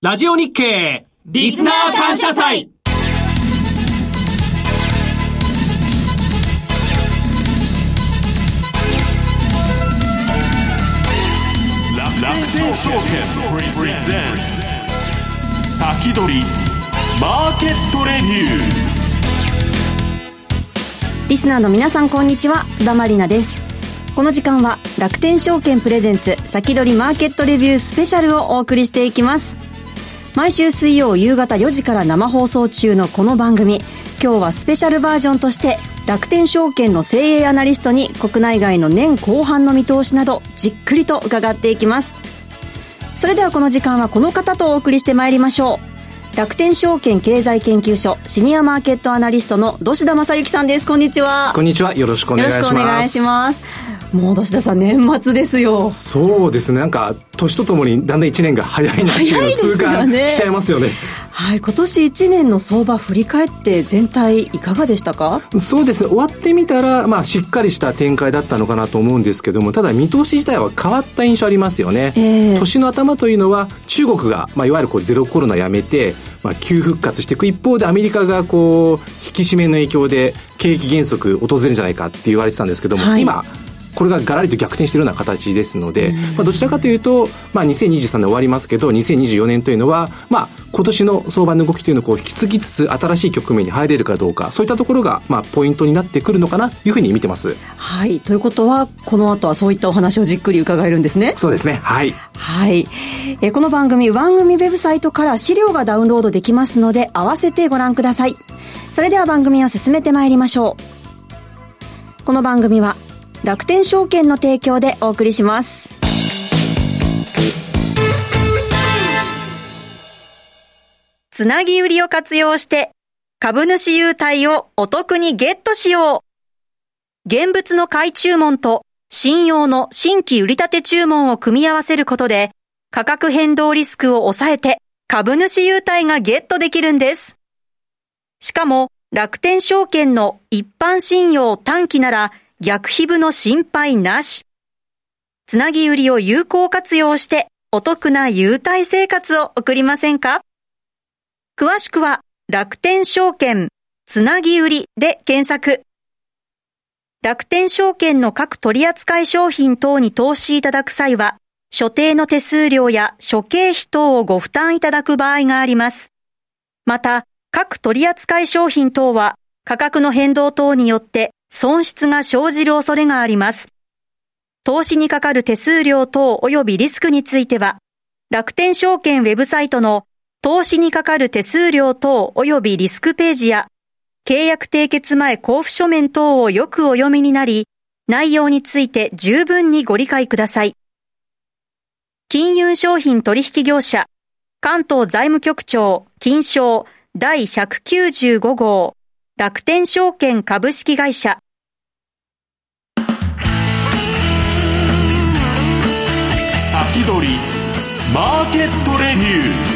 ラジオ日経リスナー感謝祭。 楽天証券プレゼンツ先取りマーケットレビュー。リスナーの皆さんこんにちは、津田まりなです。この時間は楽天証券プレゼンツ先取りマーケットレビュースペシャルをお送りしていきます。毎週水曜夕方4時から生放送中のこの番組、今日はスペシャルバージョンとして楽天証券の精鋭アナリストに国内外の年後半の見通しなどじっくりと伺っていきます。それではこの時間はこの方とお送りしてまいりましょう。楽天証券経済研究所シニアマーケットアナリストの土田正幸さんです。こんにちは。 こんにちは。よろしくお願いします。 よろしくお願いします。もう土田さん年末ですよ。 そうですね。なんか年とともにだんだん1年が早いなっていうのを痛感しちゃいますよね。 はい、今年1年の相場振り返って全体いかがでしたか？ そうですね。終わってみたら、しっかりした展開だったのかなと思うんですけども、ただ見通し自体は変わった印象ありますよね。年の頭というのは中国が、いわゆるゼロコロナやめて、急復活していく一方でアメリカが引き締めの影響で景気減速訪れるんじゃないかって言われてたんですけども、今これがガラリと逆転しているような形ですので、どちらかというと、2023年終わりますけど、2024年というのは、今年の相場の動きというのを引き継ぎつつ新しい局面に入れるかどうか、そういったところが、ポイントになってくるのかなというふうに見てます。 はい。ということは、この後はそういったお話をじっくり伺えるんですね。 そうですね。はい。 はい。この番組ウェブサイトから資料がダウンロードできますので、合わせてご覧ください。それでは番組を進めてまいりましょう。この番組は、楽天証券の提供でお送りします。つなぎ売りを活用して株主優待をお得にゲットしよう。現物の買い注文と信用の新規売り立て注文を組み合わせることで価格変動リスクを抑えて株主優待がゲットできるんです。しかも楽天証券の一般信用短期なら逆皮膚の心配なし。つなぎ売りを有効活用してお得な優待生活を送りませんか？詳しくは楽天証券つなぎ売りで検索。楽天証券の各取扱商品等に投資いただく際は、所定の手数料や諸経費等をご負担いただく場合があります。また、各取扱商品等は価格の変動等によって損失が生じる恐れがあります。投資にかかる手数料等及びリスクについては、楽天証券ウェブサイトの投資にかかる手数料等及びリスクページや、契約締結前交付書面等をよくお読みになり、内容について十分にご理解ください。金融商品取引業者、関東財務局長金商第195号楽天証券株式会社。 先取りマーケットレビュー。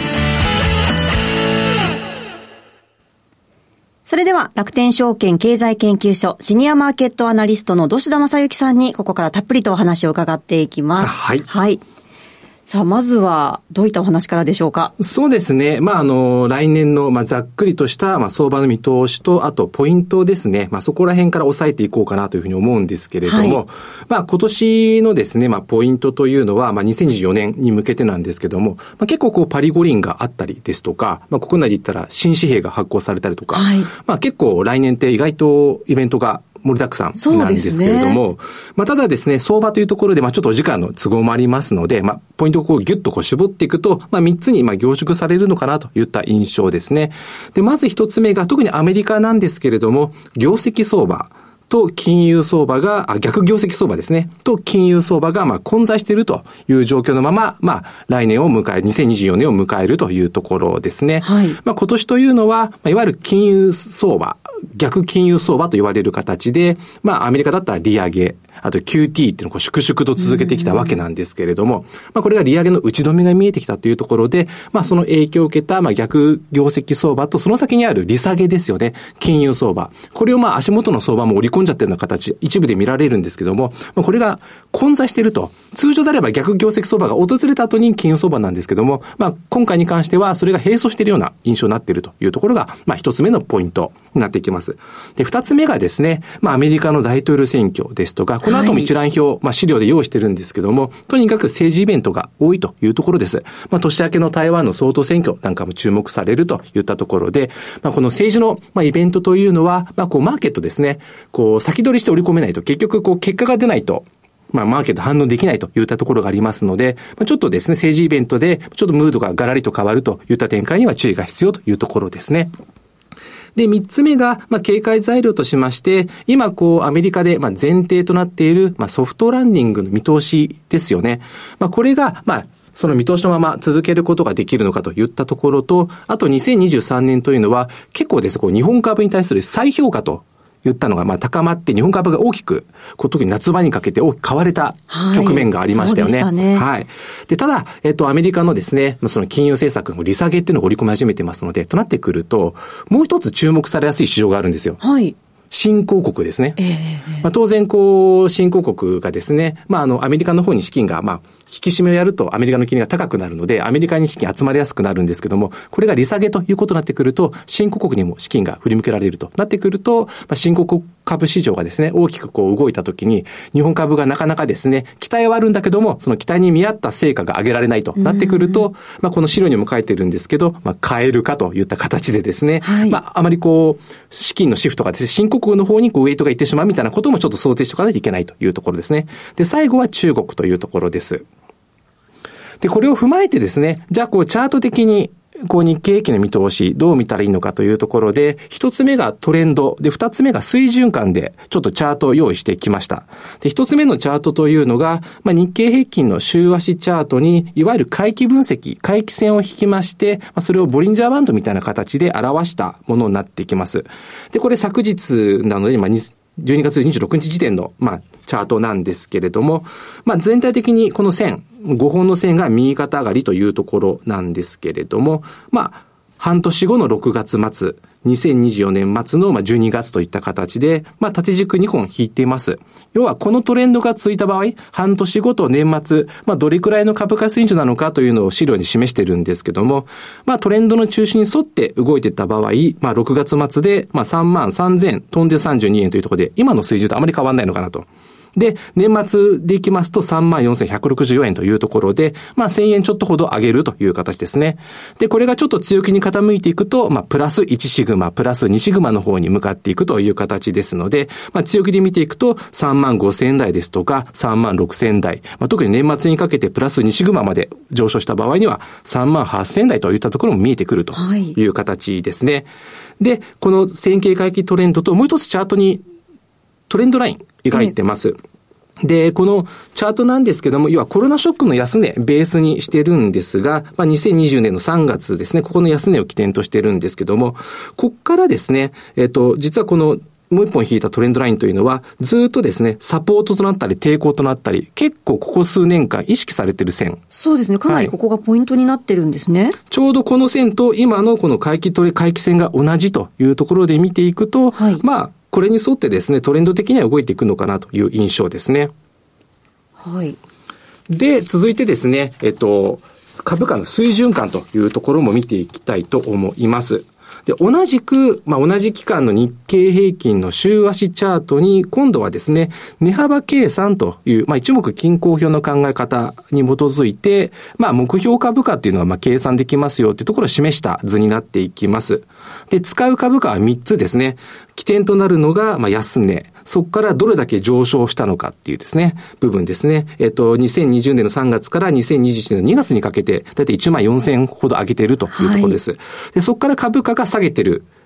それでは楽天証券経済研究所シニアマーケットアナリストの土田正幸さんにここからたっぷりとお話を伺っていきます。 はい。 はい。さあ、まずはどういったお話からでしょうか？ そうですね。来年の、ざっくりとした、相場の見通しと、あと、ポイントですね。そこら辺から押さえていこうかなというふうに思うんですけれども、今年のですね、ポイントというのは、2024年に向けてなんですけども、結構パリ五輪があったりですとか、国内で言ったら新紙幣が発行されたりとか、結構来年って意外とイベントが盛りだくさんなんですけれども、ただですね、相場というところで、ちょっとお時間の都合もありますので、ポイントをギュッと絞っていくと、3つに凝縮されるのかなといった印象ですね。で、まず1つ目が、特にアメリカなんですけれども、業績相場と金融相場が、逆業績相場ですね、と金融相場が混在しているという状況のまま、来年を迎える、2024年を迎えるというところですね。今年というのは、いわゆる金融相場逆金融相場と言われる形で、アメリカだったら利上げ、あと QT っていうのをこう粛々と続けてきたわけなんですけれども、これが利上げの打ち止めが見えてきたというところで、その影響を受けた、逆業績相場とその先にある利下げですよね。金融相場。これを足元の相場も織り込んじゃってるような形、一部で見られるんですけども、これが混在していると。通常であれば逆業績相場が訪れた後に金融相場なんですけども、今回に関してはそれが並走しているような印象になっているというところが、一つ目のポイントになっていきます。で、二つ目がですね、アメリカの大統領選挙ですとか、この後も一覧表、資料で用意してるんですけども、とにかく政治イベントが多いというところです。年明けの台湾の総統選挙なんかも注目されるといったところで、この政治の、イベントというのは、マーケットですね、先取りして織り込めないと、結局、結果が出ないと、マーケット反応できないといったところがありますので、ちょっとですね、政治イベントで、ちょっとムードがガラリと変わるといった展開には注意が必要というところですね。で、三つ目が、警戒材料としまして、今、アメリカで、前提となっている、ソフトランディングの見通しですよね。これが、その見通しのまま続けることができるのかといったところと、あと2023年というのは、結構ですね、日本株に対する再評価と、言ったのが高まって日本株が大きく特に夏場にかけて大きく買われた局面がありましたよね。 そうでしたね。 はい。で、ただアメリカのですね、その金融政策の利下げっていうのを織り込み始めてますので、となってくるともう一つ注目されやすい市場があるんですよ。 はい。 新興国ですね。当然新興国がですね、アメリカの方に資金が引き締めをやるとアメリカの金利が高くなるので、アメリカに資金集まりやすくなるんですけども、これが利下げということになってくると、新興国にも資金が振り向けられるとなってくると、新興国株市場がですね、大きく動いたときに、日本株がなかなかですね、期待はあるんだけども、その期待に見合った成果が上げられないとなってくると、この資料にも書いてるんですけど、買えるかといった形でですね、 はい、 あまり資金のシフトがですね、新興国の方にウェイトがいってしまうみたいなこともちょっと想定しておかないといけないというところですね。で、最後は中国というところです。で、これを踏まえてですね、じゃあチャート的に日経平均の見通しどう見たらいいのかというところで、一つ目がトレンドで、二つ目が水準感でちょっとチャートを用意してきました。で、一つ目のチャートというのが、日経平均の週足チャートにいわゆる回帰分析、回帰線を引きまして、それをボリンジャーバンドみたいな形で表したものになってきます。で、これ昨日なので、12月26日時点の、チャートなんですけれども、全体的にこの線、5本の線が右肩上がりというところなんですけれども、半年後の6月末、2024年末の12月といった形で、縦軸2本引いています。要はこのトレンドがついた場合、半年後と年末、どれくらいの株価水準なのかというのを資料に示してるんですけども、トレンドの中心に沿って動いていった場合、6月末で、33,000飛んで32円というところで、今の水準とあまり変わらないのかなと。で、年末でいきますと 34,164 円というところで、1000円ちょっとほど上げるという形ですね。で、これがちょっと強気に傾いていくと、プラス1シグマ、プラス2シグマの方に向かっていくという形ですので、強気で見ていくと 35,000 円台ですとか 36,000 円台、特に年末にかけてプラス2シグマまで上昇した場合には 38,000 円台といったところも見えてくるという形ですね。はい、で、この線形回帰トレンドともう一つチャートにトレンドライン描いてます。で、このチャートなんですけども、要はコロナショックの安値ベースにしてるんですが、2020年の3月ですね、ここの安値を起点としてるんですけども、こっからですね、実はこのもう一本引いたトレンドラインというのは、ずっとですね、サポートとなったり抵抗となったり、結構ここ数年間意識されてる線。 そうですね、かなりここがポイントになってるんですね。はい、 ちょうどこの線と今のこの回帰線が同じというところで見ていくと、はい、これに沿ってですね、トレンド的には動いていくのかなという印象ですね。 はい。 で、続いてですね、株価の水準感というところも見ていきたいと思います。で、同じく、同じ期間の日経平均の週足チャートに、今度はですね、値幅計算という、一目均衡表の考え方に基づいて、目標株価っていうのは、計算できますよっていうところを示した図になっていきます。で、使う株価は3つですね。起点となるのが、安値。そこからどれだけ上昇したのかっていうですね、部分ですね。2020年の3月から2021年の2月にかけて、だいたい14,000円ほど上げているというところです。はい、で、そこから株価が下げてる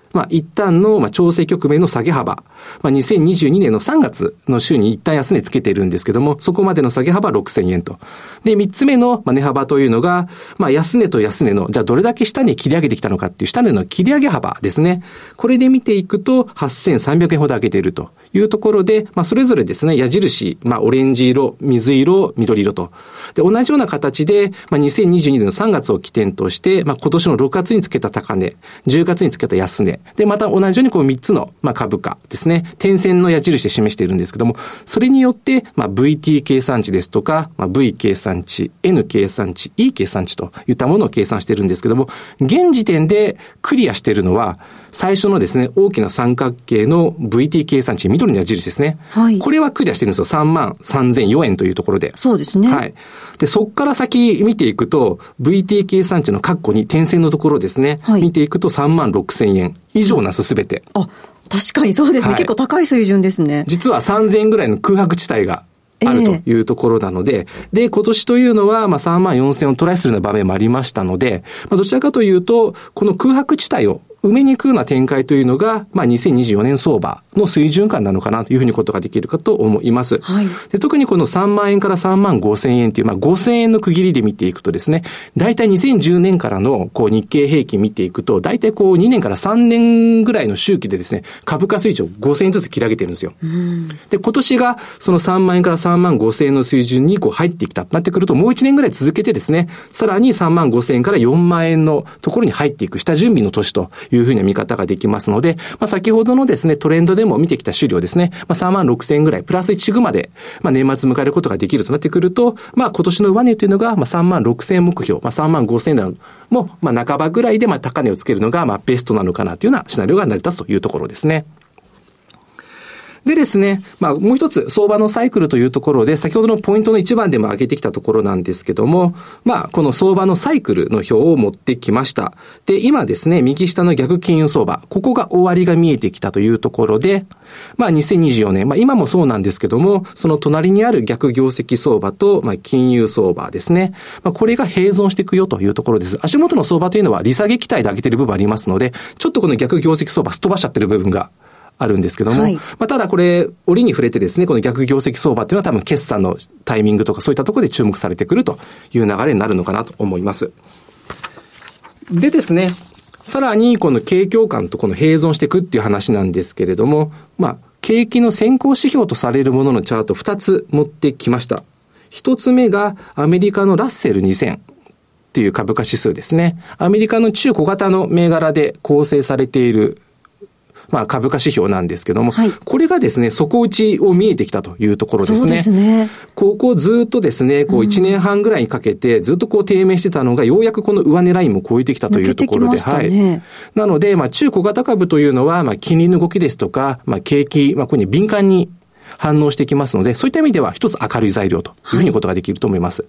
一旦の調整局面の下げ幅、2022年の3月の週に一旦安値つけているんですけども、そこまでの下げ幅6000円と。で、3つ目の値幅というのが、安値と安値の、じゃあどれだけ下に切り上げてきたのかっていう下値の切り上げ幅ですね。これで見ていくと、8300円ほど上げているというところで、それぞれですね、矢印、オレンジ色、水色、緑色と。で、同じような形で、2022年の3月を起点として、今年の6月につけた高値、10月につけた安値、で、また同じようにこう3つの、株価ですね、点線の矢印で示しているんですけども、それによって、VT 計算値ですとか、V 計算値、N 計算値、E 計算値といったものを計算しているんですけども、現時点でクリアしているのは、最初のですね、大きな三角形の VT 計算値、緑の矢印ですね。はい。これはクリアしてるんですよ。33,004円というところで。 そうですね。 はい。で、そっから先見ていくと、VT 計算値の括弧に点線のところですね。はい。見ていくと36,000円以上なんです、すべて。 あ、確かにそうですね。はい、結構高い水準ですね。 実は3,000円ぐらいの空白地帯があるというところなので、で、今年というのは、34,000円をトライするような場面もありましたので、どちらかというと、この空白地帯を埋めに行くような展開というのが、2024年相場の水準感なのかなというふうにことができるかと思います。はい。で、特にこの3万円から35,000円という、5,000円の区切りで見ていくとですね、だいたい2010年からの日経平均見ていくと、だいたい2年から3年ぐらいの周期でですね、株価水準を5,000円ずつ切り上げてるんですよ。で、今年がその3万円から35,000円の水準に入ってきたとなってくると、もう1年ぐらい続けてですね、さらに35,000円から4万円のところに入っていく下準備の年というふうな見方ができますので、先ほどのですね、トレンドでも見てきた資料ですね、36,000円ぐらい、プラス1シグマで、年末迎えることができるとなってくると、今年の上値というのが、36,000円目標、35,000円台も、半ばぐらいで、高値をつけるのが、ベストなのかなというようなシナリオが成り立つというところですね。でですね、もう一つ、相場のサイクルというところで、先ほどのポイントの1番でも挙げてきたところなんですけども、この相場のサイクルの表を持ってきました。で、今ですね、右下の逆金融相場、ここが終わりが見えてきたというところで、2024年、今もそうなんですけども、その隣にある逆業績相場と、金融相場ですね。これが併存していくよというところです。足元の相場というのは利下げ期待で上げている部分ありますので、ちょっとこの逆業績相場すっ飛ばしちゃってる部分があるんですけども、はい、ただこれ、折に触れてですね、この逆業績相場っていうのは多分決算のタイミングとかそういったところで注目されてくるという流れになるのかなと思います。でですね、さらにこの景況感とこの併存していくっていう話なんですけれども、景気の先行指標とされるもののチャート2つ持ってきました。1つ目がアメリカのラッセル2000っていう株価指数ですね。アメリカの中小型の銘柄で構成されている株価指標なんですけども、はい、これがですね、底打ちを見えてきたというところですね。 そうですね。 ここずっとですね、1年半ぐらいにかけてずっと低迷してたのが、ようやくこの上値ラインも超えてきたというところで、はい。なので、中小型株というのは、金利の動きですとか、景気、ここに敏感に反応してきますので、そういった意味では一つ明るい材料というふうにことができると思います。はい、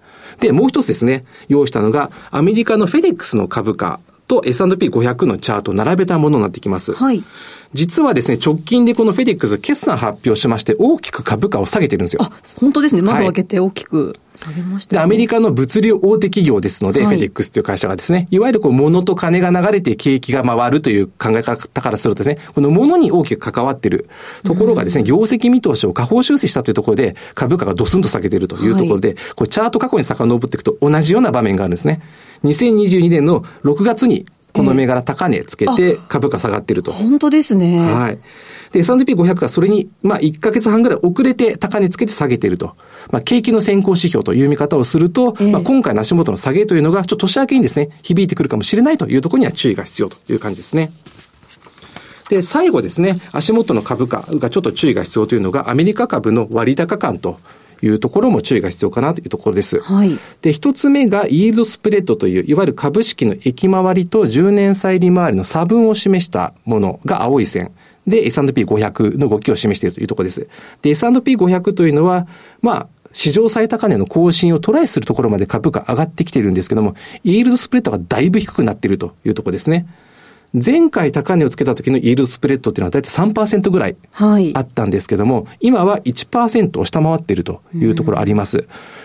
で、もう一つですね、用意したのが、アメリカのフェデックスの株価と S&P500 のチャートを並べたものになってきます。はい。実はですね、直近でこのフェデックス決算発表しまして、大きく株価を下げてるんですよ。 本当ですね。窓を開けて大きく下げましたね。 で、アメリカの物流大手企業ですので、フェデックスという会社がですね、いわゆる物と金が流れて景気が回るという考え方からするとですね、この物に大きく関わっているところがですね、業績見通しを下方修正したというところで、株価がドスンと下げているというところで、これチャート過去に遡っていくと同じような場面があるんですね。2022年の6月に、この銘柄高値つけて株価下がっていると。 本当ですね。 はい。で、S&P500 がそれに、1ヶ月半ぐらい遅れて高値つけて下げていると。景気の先行指標という見方をすると、今回の足元の下げというのが、ちょっと年明けにですね、響いてくるかもしれないというところには注意が必要という感じですね。で、最後ですね、足元の株価がちょっと注意が必要というのが、アメリカ株の割高感というところも注意が必要かなというところです。はい。で、一つ目がイールドスプレッドという、いわゆる株式の益回りと10年債利回りの差分を示したものが青い線。で、S&P500 の動きを示しているというところです。で、S&P500 というのは、史上最高値の更新をトライするところまで株価上がってきているんですけども、イールドスプレッドがだいぶ低くなっているというところですね。前回高値をつけた時のイールドスプレッドっていうのはだいたい 3% ぐらいあったんですけども、今は 1% を下回っているというところあります。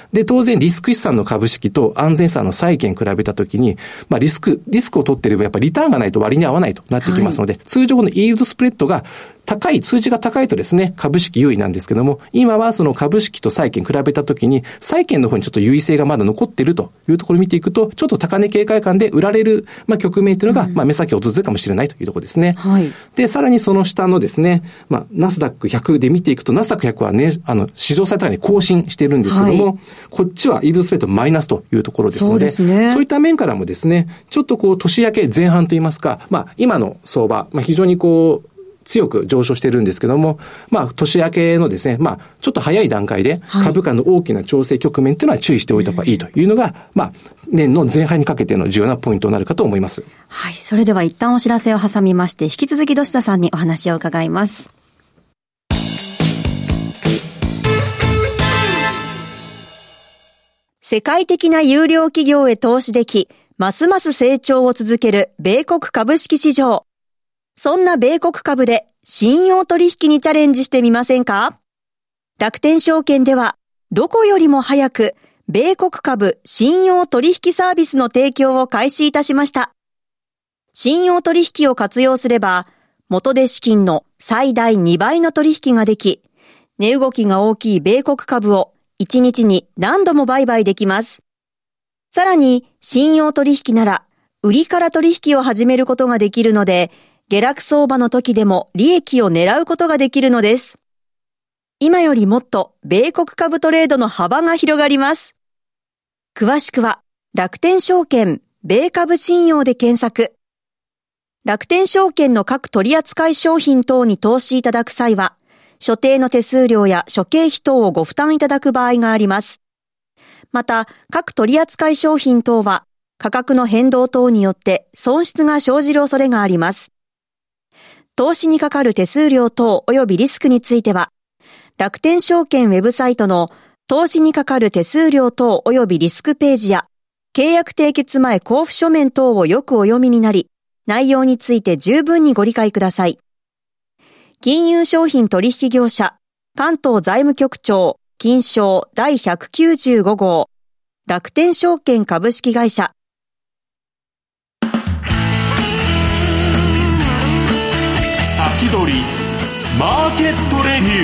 で、当然リスク資産の株式と安全資産の債券比べたときに、リスクを取っていればやっぱりリターンがないと割に合わないとなってきますので、通常このイールドスプレッドが数字が高いとですね、株式優位なんですけども、今はその株式と債券比べたときに、債券の方にちょっと優位性がまだ残っているというところを見ていくと、ちょっと高値警戒感で売られる、局面というのが、目先を訪れるかもしれないというところですね。 はい。 で、さらにその下のですね、ナスダック100で見ていくと、ナスダック100はね、史上最高値に更新しているんですけども、こっちはイールドスプレッドマイナスというところですので、そういった面からもですね、ちょっと年明け前半といいますか、今の相場、非常に強く上昇しているんですけども、年明けのですね、ちょっと早い段階で株価の大きな調整局面というのは注意しておいた方がいいというのが、年の前半にかけての重要なポイントになるかと思います。 はい。それでは一旦お知らせを挟みまして、引き続き土下さんにお話を伺います。世界的な優良企業へ投資でき、ますます成長を続ける米国株式市場。そんな米国株で信用取引にチャレンジしてみませんか？楽天証券ではどこよりも早く米国株信用取引サービスの提供を開始いたしました。信用取引を活用すれば元手資金の最大2倍の取引ができ、値動きが大きい米国株を1日に何度も売買できます。さらに信用取引なら売りから取引を始めることができるので、下落相場の時でも利益を狙うことができるのです。今よりもっと米国株トレードの幅が広がります。詳しくは楽天証券米株信用で検索。楽天証券の各取扱商品等に投資いただく際は、所定の手数料や諸経費等をご負担いただく場合があります。また、各取扱商品等は価格の変動等によって損失が生じる恐れがあります。投資にかかる手数料等及びリスクについては、楽天証券ウェブサイトの投資にかかる手数料等及びリスクページや、契約締結前交付書面等をよくお読みになり、内容について十分にご理解ください。金融商品取引業者、関東財務局長、金商第195号、楽天証券株式会社。 先取りマーケットレビュ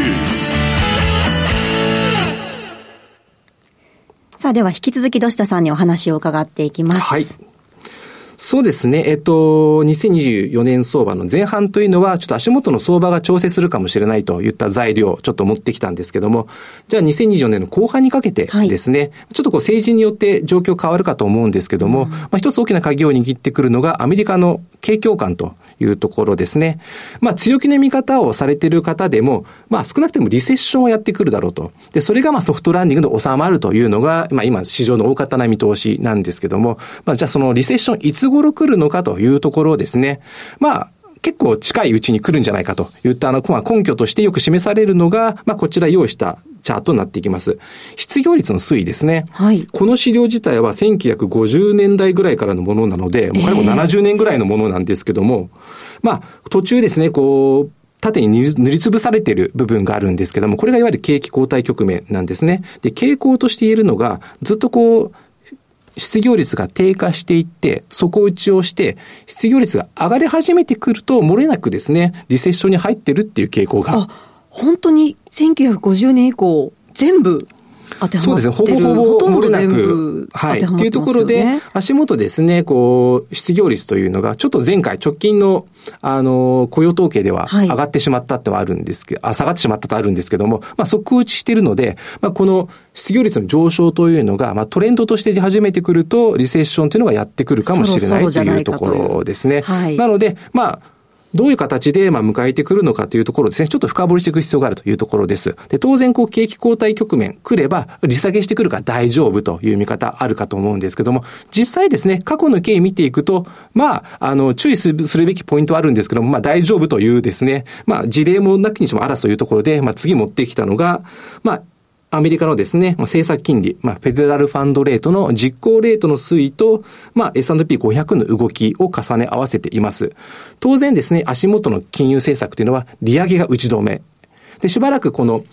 ー。さあ、では引き続き土下さんにお話を伺っていきます。 はい。そうですね。2024年相場の前半というのは、ちょっと足元の相場が調整するかもしれないといった材料をちょっと持ってきたんですけども、じゃあ2024年の後半にかけてですね、ちょっと政治によって状況変わるかと思うんですけども、一つ大きな鍵を握ってくるのがアメリカの景況感というところですね。強気の見方をされている方でも、少なくてもリセッションをやってくるだろうと。で、それがソフトランディングで収まるというのが、今市場の大方な見通しなんですけども、じゃあそのリセッションいつ頃来るのかというところをですね、結構近いうちに来るんじゃないかといった根拠としてよく示されるのが、こちら用意したチャートになっていきます。失業率の推移ですね。 はい。 この資料自体は1950年代ぐらいからのものなので、もうこれも70年ぐらいのものなんですけども、途中ですね、縦に塗りつぶされている部分があるんですけども、これがいわゆる景気後退局面なんですね。で、傾向として言えるのが、ずっと失業率が低下していって、底打ちをして、失業率が上がり始めてくると、漏れなくですね、リセッションに入ってるっていう傾向が。 本当に1950年以降、全部当てはまってる。 そうですね。ほぼ漏れなく。はい。っていうところで、足元ですね、失業率というのが、ちょっと前回直近の、雇用統計では上がってしまったってはあるんですけど、下がってしまったとあるんですけども、底打ちしているので、この失業率の上昇というのが、トレンドとして出始めてくると、リセッションというのがやってくるかもしれないというところですね。 はい、 なので、どういう形で迎えてくるのかというところですね、ちょっと深掘りしていく必要があるというところです。で、当然景気後退局面来れば利下げしてくるから大丈夫という見方あるかと思うんですけども、実際ですね、過去の経緯見ていくと、注意するべきポイントはあるんですけども、大丈夫というですね、事例もなきにしもあらずというところで、次持ってきたのが、アメリカのですね、政策金利、フェデラルファンドレートの実行レートの推移と、S&P500 の動きを重ね合わせています。当然ですね、足元の金融政策というのは利上げが打ち止め。で、しばらく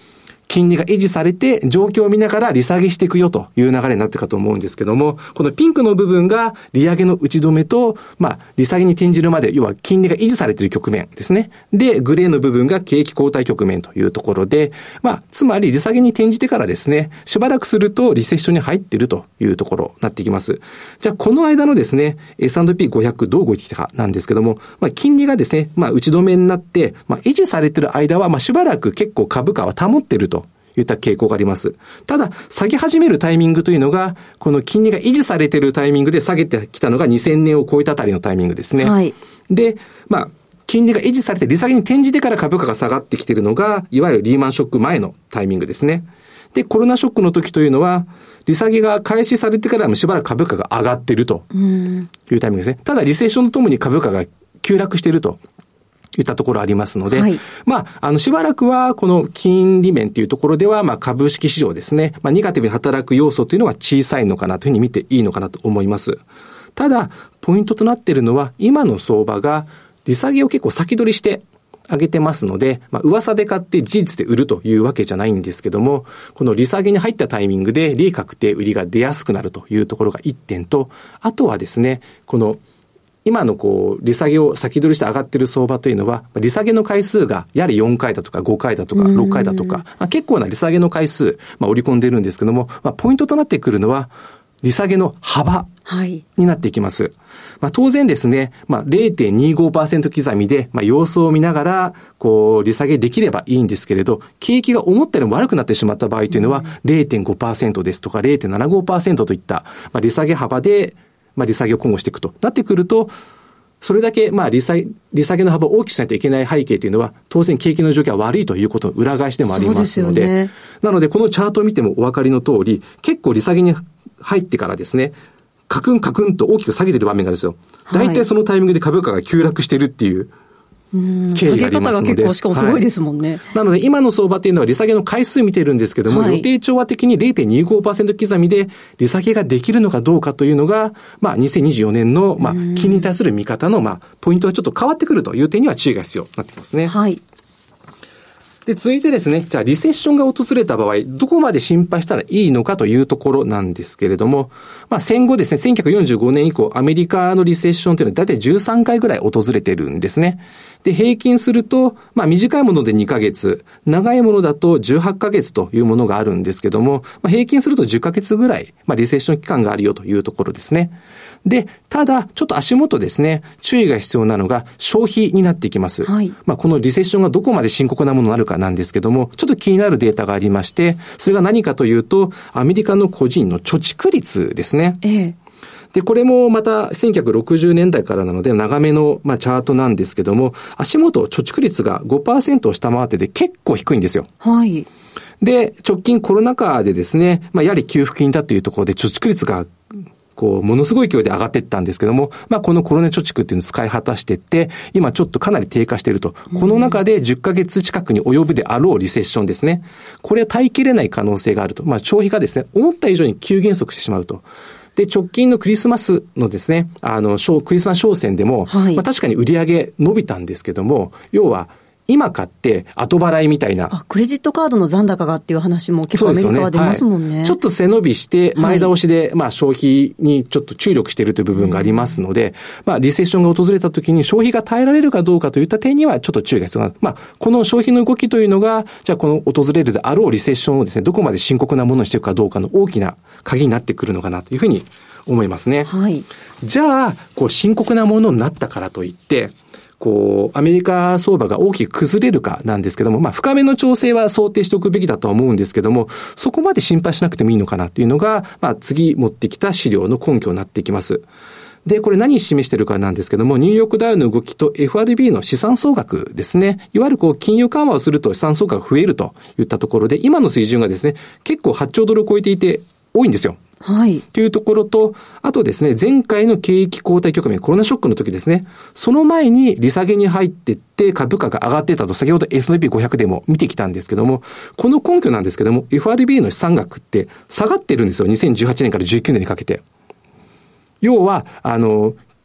金利が維持されて、状況を見ながら利下げしていくよという流れになっているかと思うんですけども、このピンクの部分が利上げの打ち止めと、利下げに転じるまで、要は金利が維持されている局面ですね。で、グレーの部分が景気後退局面というところで、つまり利下げに転じてからですね、しばらくするとリセッションに入っているというところになっていきます。じゃあ、この間のですね、S&P500 どう動いてきたかなんですけども、金利がですね、打ち止めになって、維持されている間は、しばらく結構株価は保っているといった傾向があります。ただ、下げ始めるタイミングというのが、この金利が維持されているタイミングで下げてきたのが2000年を超えたあたりのタイミングですね。 はい。 で、金利が維持されて利下げに転じてから株価が下がってきているのが、いわゆるリーマンショック前のタイミングですね。で、コロナショックの時というのは、利下げが開始されてからもしばらく株価が上がっているというタイミングですね。ただ、リセッションとともに株価が急落しているといったところありますので、はい、しばらくはこの金利面というところでは、株式市場ですね、ネガティブに働く要素というのは小さいのかなというふうに見ていいのかなと思います。ただ、ポイントとなっているのは、今の相場が利下げを結構先取りして上げてますので、噂で買って事実で売るというわけじゃないんですけども、この利下げに入ったタイミングで利確定売りが出やすくなるというところが1点と、あとはですね、この今の利下げを先取りして上がっている相場というのは、利下げの回数がやはり4回だとか5回だとか6回だとか、結構な利下げの回数、織り込んでいるんですけども、ポイントとなってくるのは、利下げの幅になっていきます。当然ですね、0.25% 刻みで、様子を見ながら、利下げできればいいんですけれど、景気が思ったよりも悪くなってしまった場合というのは、0.5% ですとか 0.75% といった、利下げ幅で、利下げを今後していくとなってくると、それだけ利下げの幅を大きくしないといけない背景というのは、当然景気の状況は悪いということの裏返しでもありますので、そうですよね。なのでこのチャートを見てもお分かりの通り、結構利下げに入ってからですね、カクンカクンと大きく下げている場面があるんですよ。大体そのタイミングで株価が急落しているっていう経緯がありますので。下げ方が結構しかもすごいですもんね。 なので今の相場というのは利下げの回数見てるんですけども、予定調和的に 0.25% 刻みで利下げができるのかどうかというのが、2024年の金利に対する見方のポイントがちょっと変わってくるという点には注意が必要になってきますね。 はい。 で、続いてですね、じゃあリセッションが訪れた場合、どこまで心配したらいいのかというところなんですけれども、戦後ですね、1945年以降、アメリカのリセッションというのは大体13回ぐらい訪れてるんですね。で、平均すると、短いもので2ヶ月、長いものだと18ヶ月というものがあるんですけども、平均すると10ヶ月ぐらい、リセッション期間があるよというところですね。で、ただ、ちょっと足元ですね、注意が必要なのが消費になってきます。はい。このリセッションがどこまで深刻なものになるかなんですけども、ちょっと気になるデータがありまして、それが何かというと、アメリカの個人の貯蓄率ですね。で、これもまた1960年代からなので長めのチャートなんですけども、足元貯蓄率が 5% を下回ってて結構低いんですよ。はい。で、直近コロナ禍でですね、やはり給付金だというところで貯蓄率がものすごい勢いで上がっていったんですけども、このコロナ貯蓄っていうのを使い果たしていって、今ちょっとかなり低下していると。この中で10ヶ月近くに及ぶであろうリセッションですね。これは耐えきれない可能性があると。消費がですね、思った以上に急減速してしまうと。で、直近のクリスマスのですね、クリスマス商戦でも、確かに売り上げ伸びたんですけども、要は、今買って後払いみたいな。 クレジットカードの残高がっていう話も結構アメリカは出ますもんね。 ちょっと背伸びして前倒しで、消費にちょっと注力しているという部分がありますので、リセッションが訪れた時に消費が耐えられるかどうかといった点にはちょっと注意が必要な。この消費の動きというのが、じゃあこの訪れるであろうリセッションをですね、どこまで深刻なものにしていくかどうかの大きな鍵になってくるのかなというふうに思いますね。はい。じゃあ、深刻なものになったからといって、アメリカ相場が大きく崩れるかなんですけども、深めの調整は想定しておくべきだとは思うんですけども、そこまで心配しなくてもいいのかなというのが、次持ってきた資料の根拠になってきます。で、これ何示してるかなんですけども、ニューヨークダウの動きと FRB の資産総額ですね。いわゆる金融緩和をすると資産総額が増えるといったところで、今の水準がですね、結構8兆ドルを超えていて多いんですよ。はい。というところと、あとですね、前回の景気後退局面、コロナショックの時ですね、その前に利下げに入っていって株価が上がっていたと、先ほど S&P500 でも見てきたんですけども、この根拠なんですけども、FRB の資産額って下がってるんですよ、2018年から19年にかけて。要は、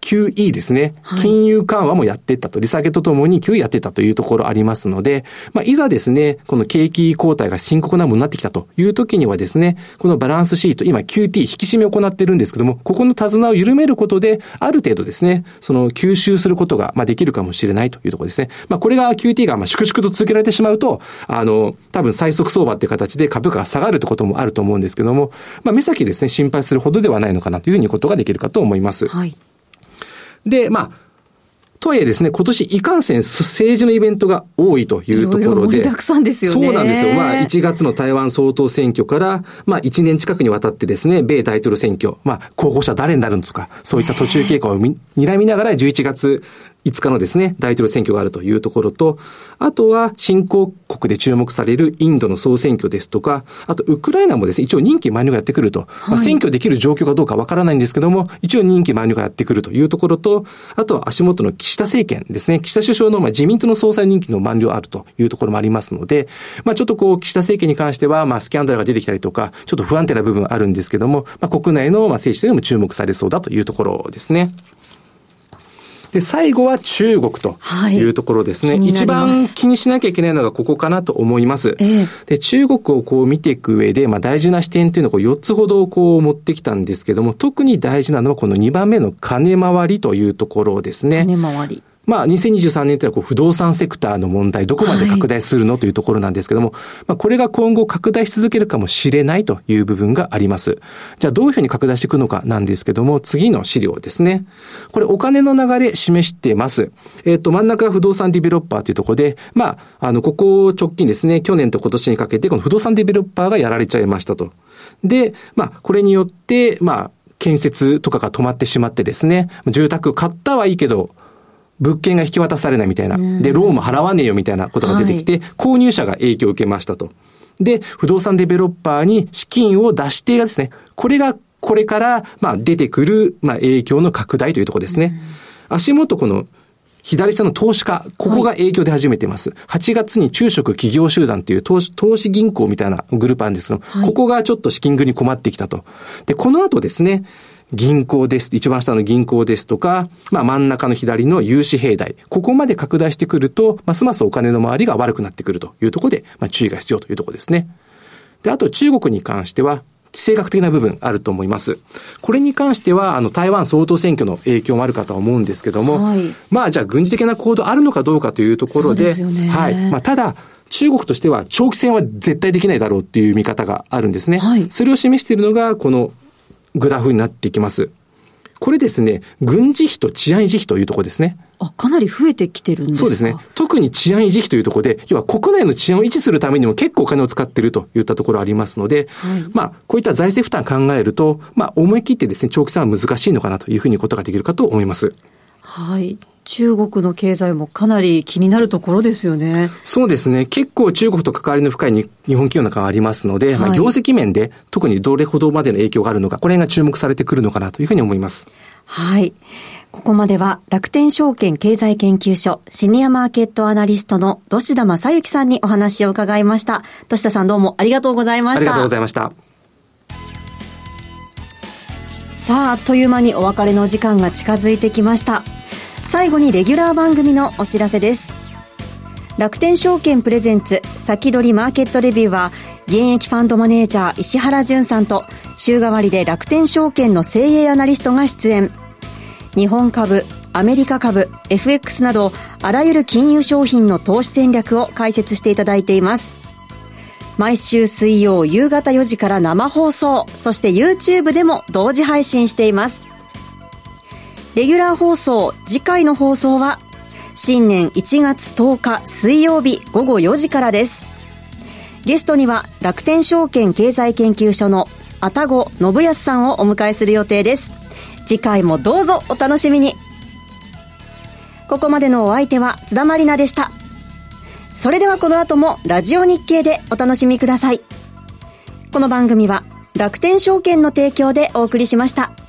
QE ですね。金融緩和もやっていったと、利下げとともに QE やっていったというところありますので、いざですね、この景気後退が深刻なものになってきたという時にはですね、このバランスシート、今 QT 引き締めを行っているんですけども、ここの手綱を緩めることで、ある程度ですね、その吸収することが、できるかもしれないというところですね。これが QT が粛々と続けられてしまうと、多分最速相場っていう形で株価が下がるってこともあると思うんですけども、目先ですね、心配するほどではないのかなというふうにことができるかと思います。はい。で、とはいえですね、今年いかんせん政治のイベントが多いというところで。いろいろ盛りだくさんですよね。 そうなんですよ。1月の台湾総統選挙から、1年近くにわたってですね、米大統領選挙、候補者誰になるのとか、そういった途中経過を睨みながら11月5日のですね、大統領選挙があるというところと、あとは新興国で注目されるインドの総選挙ですとか、あとウクライナもですね、一応任期満了がやってくると、選挙できる状況かどうかわからないんですけども、一応任期満了がやってくるというところと、あとは足元の岸田政権ですね、岸田首相の自民党の総裁任期の満了あるというところもありますので、ちょっと岸田政権に関しては、スキャンダルが出てきたりとか、ちょっと不安定な部分あるんですけども、国内の政治というのも注目されそうだというところですね。で、最後は中国というところですね。一番気にしなきゃいけないのがここかなと思います。で、中国を見ていく上で、大事な視点というのを4つほど持ってきたんですけども、特に大事なのはこの2番目の金回りというところですね。 金回り。 2023年というのは不動産セクターの問題、どこまで拡大するのというところなんですけども、これが今後拡大し続けるかもしれないという部分があります。じゃあどういうふうに拡大していくのかなんですけども、次の資料ですね。これお金の流れ示してます。真ん中が不動産ディベロッパーというところで、ここ直近ですね、去年と今年にかけてこの不動産ディベロッパーがやられちゃいましたと。で、これによって、建設とかが止まってしまってですね、住宅買ったはいいけど、物件が引き渡されないみたいな。で、ローンも払わねえよみたいなことが出てきて、購入者が影響を受けましたと。で、不動産デベロッパーに資金を出してがですね、これがこれから、出てくる、影響の拡大というところですね。足元この、左下の投資家、ここが影響出始めています。8月に中植企業集団という投資銀行みたいなグループあるんですけど、ここがちょっと資金繰りに困ってきたと。で、この後ですね、銀行です。一番下の銀行ですとか、真ん中の左の融資平台。ここまで拡大してくると、ますますお金の回りが悪くなってくるというところで、注意が必要というところですね。で、あと中国に関しては、地政学的な部分あると思います。これに関しては、台湾総統選挙の影響もあるかとは思うんですけども、じゃあ軍事的な行動あるのかどうかというところで、ただ、中国としては長期戦は絶対できないだろうっていう見方があるんですね。それを示しているのが、このグラフになっていきます。これですね、軍事費と治安維持費というところですね。 かなり増えてきてるんですか？ そうですね。特に治安維持費というところで、要は国内の治安を維持するためにも結構お金を使っているといったところありますので、こういった財政負担考えると、思い切ってですね、長期戦は難しいのかなというふうにことができるかと思います。 はい。中国の経済もかなり気になるところですよね。 そうですね。結構中国と関わりの深い日本企業なんかがありますので、業績面で特にどれほどまでの影響があるのか、これが注目されてくるのかなというふうに思います。 はい。ここまでは楽天証券経済研究所シニアマーケットアナリストの土田正幸さんにお話を伺いました。土田さんどうもありがとうございました。 ありがとうございました。 さあ、あっという間にお別れの時間が近づいてきました。最後にレギュラー番組のお知らせです。楽天証券プレゼンツ先取りマーケットレビューは、現役ファンドマネージャー石原淳さんと週替わりで楽天証券の精鋭アナリストが出演。日本株、アメリカ株、FX などあらゆる金融商品の投資戦略を解説していただいています。毎週水曜夕方4時から生放送、そして YouTube でも同時配信しています。レギュラー放送、次回の放送は新年1月10日水曜日午後4時からです。ゲストには楽天証券経済研究所の愛宕信康さんをお迎えする予定です。次回もどうぞお楽しみに。ここまでのお相手は津田まりなでした。それではこの後もラジオ日経でお楽しみください。この番組は楽天証券の提供でお送りしました。